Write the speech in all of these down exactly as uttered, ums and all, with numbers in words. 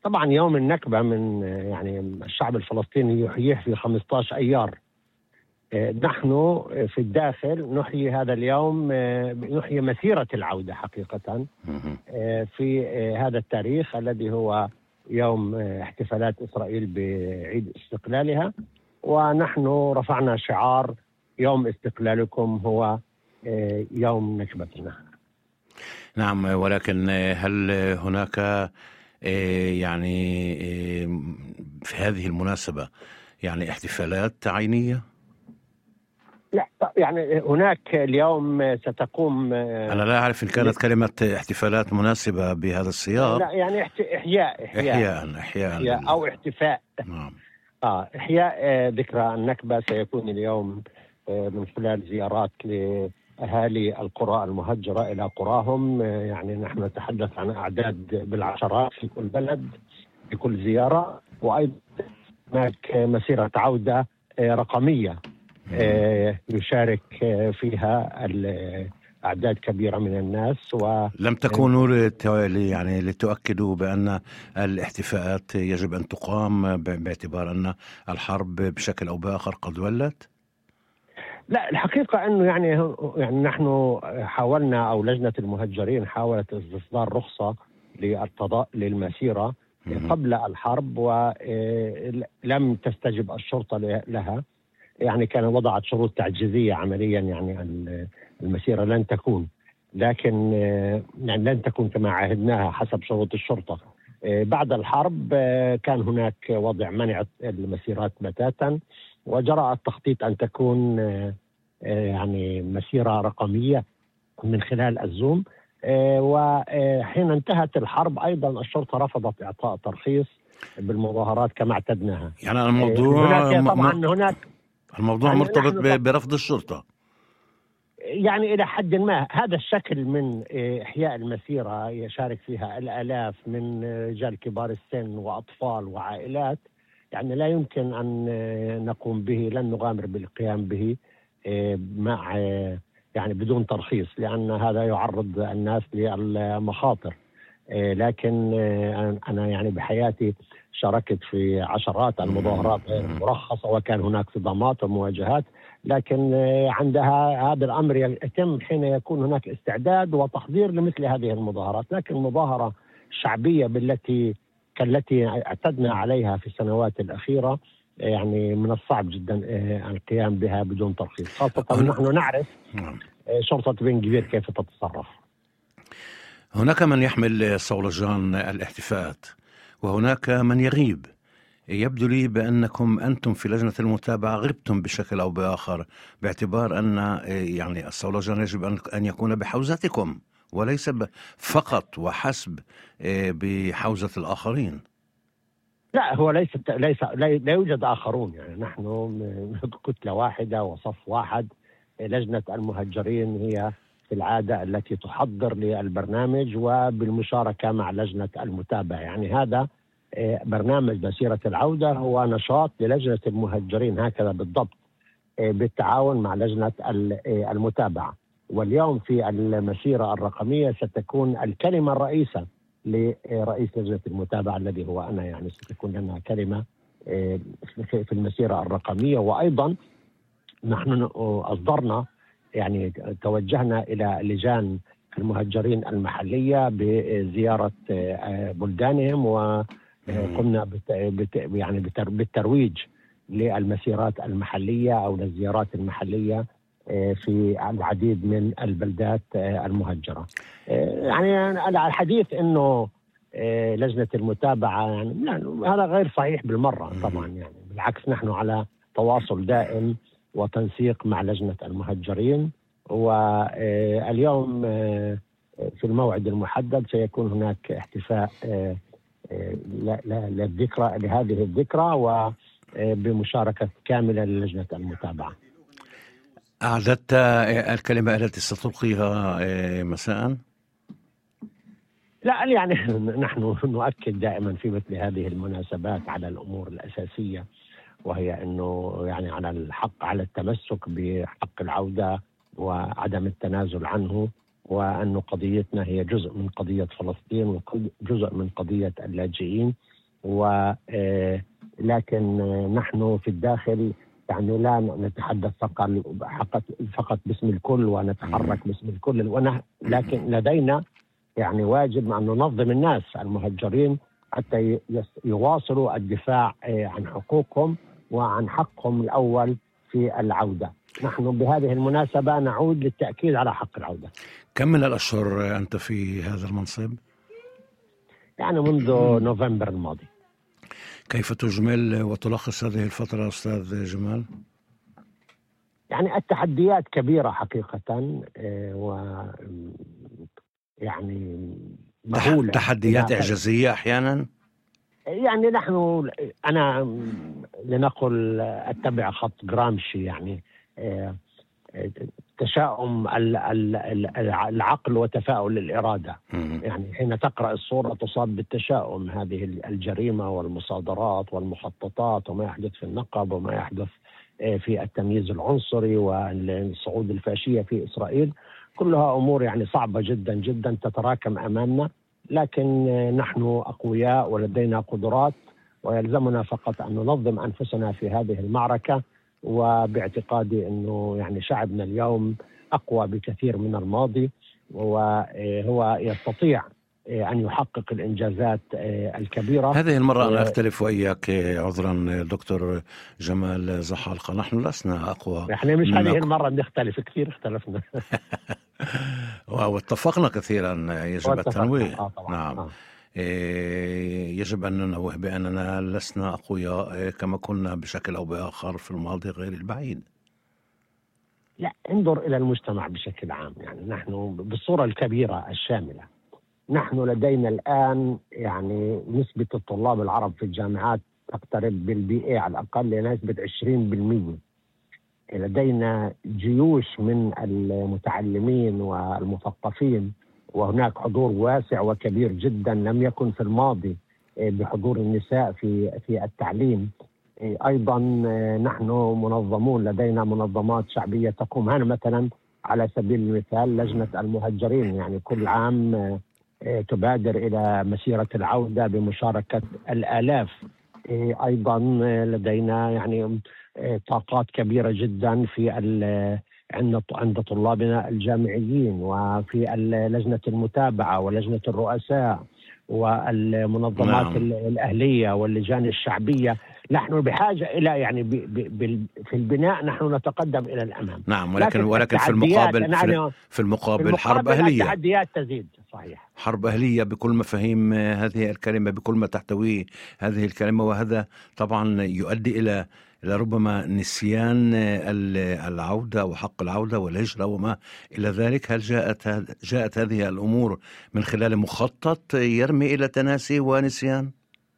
طبعا يوم النكبة من يعني الشعب الفلسطيني يحييه في خمسة عشر أيار. نحن في الداخل نحيي هذا اليوم، نحيي مسيرة العودة حقيقة في هذا التاريخ الذي هو يوم احتفالات إسرائيل بعيد استقلالها، ونحن رفعنا شعار يوم استقلالكم هو يوم نكبتنا. نعم، ولكن هل هناك يعني في هذه المناسبة يعني احتفالات عينية؟ لا، يعني هناك اليوم ستقوم، أنا لا أعرف إن كانت كلمة احتفالات مناسبة بهذا السياق. لا، يعني إحياء إحياء إحياء, إحياء أو احتفاء. نعم. آه إحياء ذكرى النكبة سيكون اليوم من خلال زيارات لأهالي القرى المهجرة إلى قراهم. يعني نحن نتحدث عن أعداد بالعشرات في كل بلد في كل زيارة، وأيضا هناك مسيرة عودة رقمية يشارك فيها أعداد كبيرة من الناس. ولم تكونوا يعني لتؤكدوا بأن الاحتفاءات يجب أن تقام باعتبار أن الحرب بشكل أو بآخر قد ولت؟ لا، الحقيقة أنه يعني يعني نحن حاولنا، أو لجنة المهجرين حاولت استصدار رخصة للتضاء للمسيرة قبل الحرب، ولم تستجب الشرطة لها. يعني كان وضعت شروط تعجيزية عمليا، يعني المسيرة لن تكون، لكن يعني لن تكون كما عهدناها حسب شروط الشرطة. بعد الحرب كان هناك وضع منع المسيرات بتاتا، وجرى التخطيط أن تكون يعني مسيرة رقمية من خلال الزوم. وحين انتهت الحرب أيضا الشرطة رفضت إعطاء ترخيص بالمظاهرات كما اعتدناها. يعني الموضوع هناك طبعا هناك الموضوع يعني مرتبط برفض الشرطة، يعني إلى حد ما. هذا الشكل من إحياء المسيرة يشارك فيها الآلاف من رجال كبار السن وأطفال وعائلات، يعني لا يمكن أن نقوم به، لن نغامر بالقيام به مع يعني بدون ترخيص، لأن هذا يعرض الناس للمخاطر. لكن أنا يعني بحياتي شاركت في عشرات المظاهرات غير المرخصة، وكان هناك صدامات ومواجهات، لكن عندها هذا الأمر يتم حين يكون هناك استعداد وتحضير لمثل هذه المظاهرات. لكن المظاهرة الشعبية بالتي كالتي اعتدنا عليها في السنوات الأخيرة يعني من الصعب جدا القيام بها بدون ترخيص، خاصة نحن نعرف شرطة بن جبير كيف تتصرف. هناك من يحمل صولجان الاحتفاءات وهناك من يغيب. يبدو لي بأنكم أنتم في لجنة المتابعة غبتم بشكل أو بآخر، باعتبار أن يعني الصولجان يجب أن يكون بحوزتكم وليس فقط وحسب بحوزة الآخرين. لا، هو ليس ليس لا يوجد آخرون، يعني نحن كتلة واحدة وصف واحد. لجنة المهجرين هي في العادة التي تحضر للبرنامج وبالمشاركة مع لجنة المتابعة. يعني هذا برنامج مسيرة العودة هو نشاط للجنة المهجرين هكذا بالضبط، بالتعاون مع لجنة المتابعة. واليوم في المسيرة الرقمية ستكون الكلمة الرئيسة لرئيس لجنة المتابعة الذي هو أنا، يعني ستكون لنا كلمة في المسيرة الرقمية. وأيضا نحن أصدرنا يعني توجهنا إلى لجان المهجرين المحلية بزيارة بلدانهم، وقمنا يعني بالترويج للمسيرات المحلية أو للزيارات المحلية في العديد من البلدات المهجرة. يعني الحديث أنه لجنة المتابعة يعني هذا غير صحيح بالمرة طبعا، يعني بالعكس نحن على تواصل دائم وتنسيق مع لجنة المهجرين. واليوم في الموعد المحدد سيكون هناك احتفاء للذكرى لهذه الذكرى وبمشاركة كاملة للجنة المتابعة. أعددت الكلمة التي ستلقيها مساء؟ لا، يعني نحن نؤكد دائما في مثل هذه المناسبات على الأمور الأساسية، وهي أنه يعني على الحق على التمسك بحق العودة وعدم التنازل عنه، وأن قضيتنا هي جزء من قضية فلسطين وجزء من قضية اللاجئين. ولكن نحن في الداخل يعني لا نتحدث فقط فقط باسم الكل ونتحرك باسم الكل، لكن لدينا يعني واجب أن ننظم الناس المهجرين حتى يواصلوا الدفاع عن حقوقهم وعن حقهم الأول في العودة. نحن بهذه المناسبة نعود للتأكيد على حق العودة. كم من الأشهر أنت في هذا المنصب؟ يعني منذ نوفمبر الماضي. كيف تجمل وتلخص هذه الفترة أستاذ جمال؟ يعني التحديات كبيرة حقيقة، و يعني مهولة. تحديات إعجازية أحيانا. يعني نحن أنا لنقل أتبع خط جرامشي، يعني تشاؤم العقل وتفاؤل الإرادة. يعني حين تقرأ الصورة تصاب بالتشاؤم، هذه الجريمة والمصادرات والمخططات وما يحدث في النقب وما يحدث في التمييز العنصري والصعود الفاشية في إسرائيل، كلها أمور يعني صعبة جدا جدا تتراكم أمامنا. لكن نحن أقوياء ولدينا قدرات، ويلزمنا فقط أن ننظم أنفسنا في هذه المعركة. وباعتقادي أنه يعني شعبنا اليوم أقوى بكثير من الماضي، وهو يستطيع أن يحقق الإنجازات الكبيرة. هذه المرة أنا أختلف وإياك عذرا دكتور جمال زحالقة، نحن لسنا أقوى. نحن مش هذه المرة نختلف، كثير اختلفنا واتفقنا كثيرا. يجب التنويه. آه نعم. آه. يجب أن ننوه بأننا لسنا أقوياء كما كنا بشكل أو بآخر في الماضي غير البعيد. لا، انظر إلى المجتمع بشكل عام. يعني نحن بالصورة الكبيرة الشاملة، نحن لدينا الآن يعني نسبة الطلاب العرب في الجامعات تقترب بالبي اي على الأقل لنسبة عشرين بالمئة. لدينا جيوش من المتعلمين والمثقفين، وهناك حضور واسع وكبير جدا لم يكن في الماضي بحضور النساء في في التعليم. أيضا نحن منظمون، لدينا منظمات شعبية تقوم. هنا مثلا على سبيل المثال لجنة المهجرين، يعني كل عام تبادر إلى مسيرة العودة بمشاركة الآلاف. أيضا لدينا يعني طاقات كبيرة جدا في عند عند طلابنا الجامعيين، وفي لجنة المتابعة ولجنة الرؤساء والمنظمات نعم. الأهلية واللجان الشعبية. نحن بحاجة إلى يعني ب ب في البناء نحن نتقدم إلى الأمام. نعم، ولكن ولكن في المقابل في, في المقابل حرب أهلية. التحديات تزيد. صحيح. حرب أهلية بكل مفاهيم هذه الكلمة، بكل ما تحتويه هذه الكلمة، وهذا طبعا يؤدي إلى لربما نسيان العودة وحق العودة والهجرة وما إلى ذلك. هل جاءت جاءت هذه الأمور من خلال مخطط يرمي إلى تناسي ونسيان؟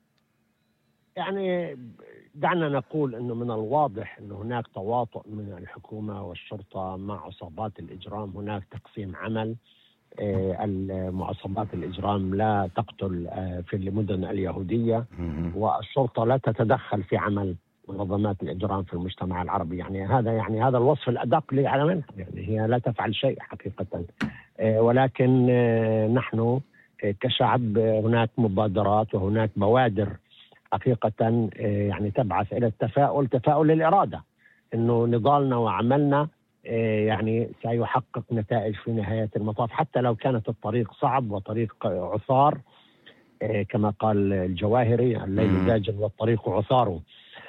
يعني دعنا نقول أنه من الواضح أن هناك تواطؤ من الحكومة والشرطة مع عصابات الإجرام. هناك تقسيم عمل. المعصبات الإجرام لا تقتل في المدن اليهودية، والشرطة لا تتدخل في عمل منظمات الإجرام في المجتمع العربي. يعني هذا يعني هذا الوصف الأدق للعالم. يعني هي لا تفعل شيء حقيقة. ولكن نحن كشعب هناك مبادرات وهناك بوادر حقيقة يعني تبعث إلى التفاؤل، تفاؤل الإرادة إنه نضالنا وعملنا يعني سيحقق نتائج في نهاية المطاف، حتى لو كانت الطريق صعب وطريق عثار كما قال الجواهري: الليل داج والطريق عثار.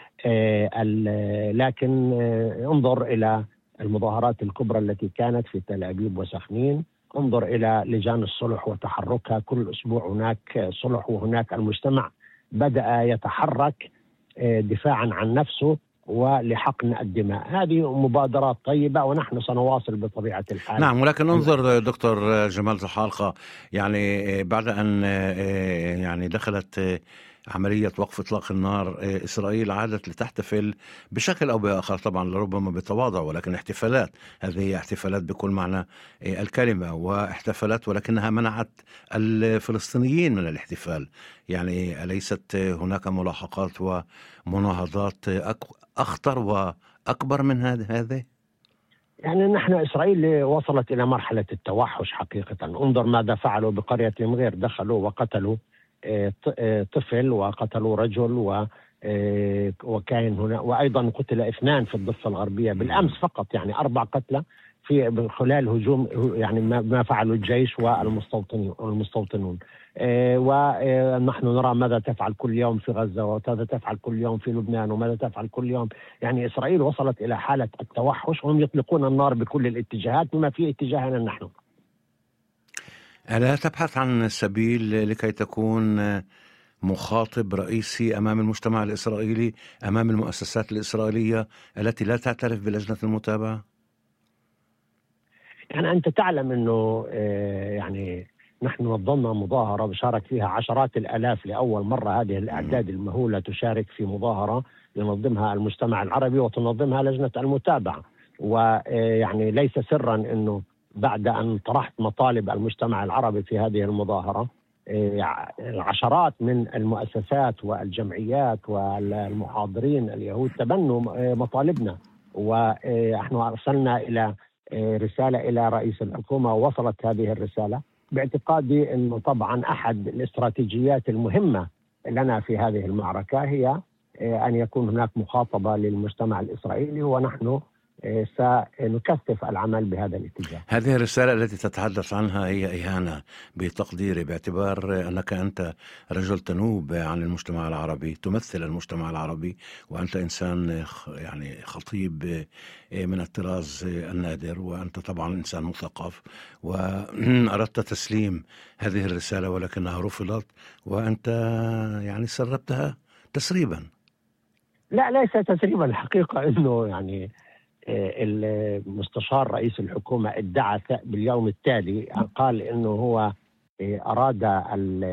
لكن انظر إلى المظاهرات الكبرى التي كانت في تل أبيب وسخنين، انظر إلى لجان الصلح وتحركها. كل أسبوع هناك صلح، وهناك المجتمع بدأ يتحرك دفاعا عن نفسه ولحقن الدماء. هذه مبادرات طيبة ونحن سنواصل بطبيعة الحال. نعم، ولكن انظر دكتور جمال زحالقة، يعني بعد أن يعني دخلت عملية وقف إطلاق النار، إسرائيل عادت لتحتفل بشكل أو بآخر، طبعا لربما بتواضع، ولكن احتفالات. هذه هي احتفالات بكل معنى الكلمة، واحتفالات ولكنها منعت الفلسطينيين من الاحتفال. يعني أليست هناك ملاحقات ومناهضات أخطر وأكبر من هذه؟ يعني نحن إسرائيل وصلت إلى مرحلة التوحش حقيقة. انظر ماذا فعلوا بقرية المغير، دخلوا وقتلوا طفل وقتلوا رجل و وكان هنا، وأيضا قتل اثنان في الضفة الغربية بالأمس فقط، يعني أربع قتلى في خلال هجوم يعني ما فعله الجيش والمستوطنين المستوطنون. ونحن نرى ماذا تفعل كل يوم في غزة، وماذا تفعل كل يوم في لبنان، وماذا تفعل كل يوم. يعني إسرائيل وصلت إلى حالة التوحش، وهم يطلقون النار بكل الاتجاهات بما في اتجاهنا نحن. ألا تبحث عن سبيل لكي تكون مخاطب رئيسي أمام المجتمع الإسرائيلي، أمام المؤسسات الإسرائيلية التي لا تعترف بلجنة المتابعة؟ يعني أنت تعلم أنه يعني نحن نظمنا مظاهرة بشارك فيها عشرات الآلاف، لأول مرة هذه الأعداد المهولة تشارك في مظاهرة ينظمها المجتمع العربي وتنظمها لجنة المتابعة. ويعني ليس سرا أنه بعد أن طرحت مطالب المجتمع العربي في هذه المظاهرة، عشرات من المؤسسات والجمعيات والمحاضرين اليهود تبنوا مطالبنا، ونحن أرسلنا إلى رسالة إلى رئيس الحكومة، ووصلت هذه الرسالة باعتقادي أنه طبعا أحد الاستراتيجيات المهمة لنا في هذه المعركة هي أن يكون هناك مخاطبة للمجتمع الإسرائيلي، ونحن سنكثف العمل بهذا الاتجاه. هذه الرسالة التي تتحدث عنها هي إهانة بتقديري، باعتبار أنك أنت رجل تنوب عن المجتمع العربي، تمثل المجتمع العربي، وأنت إنسان يعني خطيب من الطراز النادر، وأنت طبعا إنسان مثقف، وأردت تسليم هذه الرسالة ولكنها رفضت، وأنت يعني سربتها تسريبا. لا ليس تسريبا، الحقيقة أنه يعني المستشار رئيس الحكومة ادعى باليوم التالي، قال انه هو اراد ال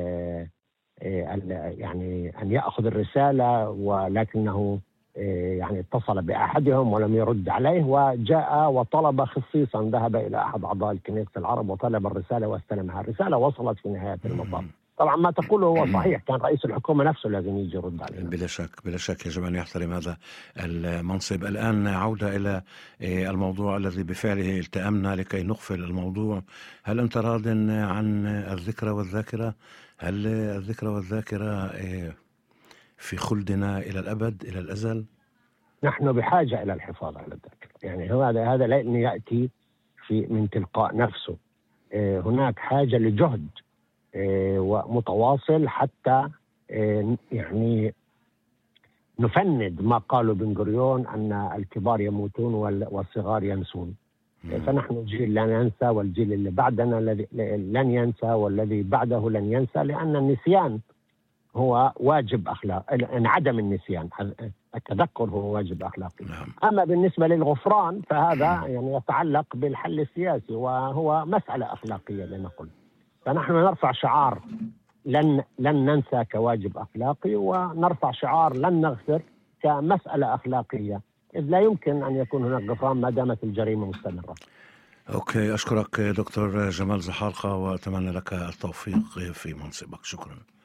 يعني ان ياخذ الرسالة، ولكنه يعني اتصل باحدهم ولم يرد عليه، وجاء وطلب خصيصا، ذهب الى احد اعضاء الكنيسة العرب وطلب الرسالة واستلمها. الرسالة وصلت في نهاية المطاف. طبعا ما تقوله هو صحيح، كان رئيس الحكومة نفسه لازم يجي يرد عليه. بلا شك بلا شك يجب أن يحترم هذا المنصب. الآن عودة إلى الموضوع الذي بفعله التأمنا لكي نغفل الموضوع. هل أنت راض عن الذكرى والذاكرة؟ هل الذكرى والذاكرة في خلدنا إلى الأبد إلى الأزل؟ نحن بحاجة إلى الحفاظ على الذاكرة، يعني هذا هذا لن يأتي في من تلقاء نفسه. هناك حاجة لجهد ومتواصل حتى يعني نفند ما قالوا بن غوريون أن الكبار يموتون والصغار ينسون. فنحن جيل لا ننسى، والجيل اللي بعدنا لن ينسى، والذي بعده لن ينسى، لأن النسيان هو واجب أخلاقي، عدم النسيان التذكر هو واجب أخلاقي. أما بالنسبة للغفران فهذا يعني يتعلق بالحل السياسي، وهو مسألة أخلاقية لنقل. فنحن نرفع شعار لن لن ننسى كواجب أخلاقي، ونرفع شعار لن نغفر كمسألة أخلاقية، إذ لا يمكن أن يكون هناك غفران ما دامت الجريمة مستمرة. أوكي، أشكرك دكتور جمال زحالقة، وأتمنى لك التوفيق في منصبك. شكرا.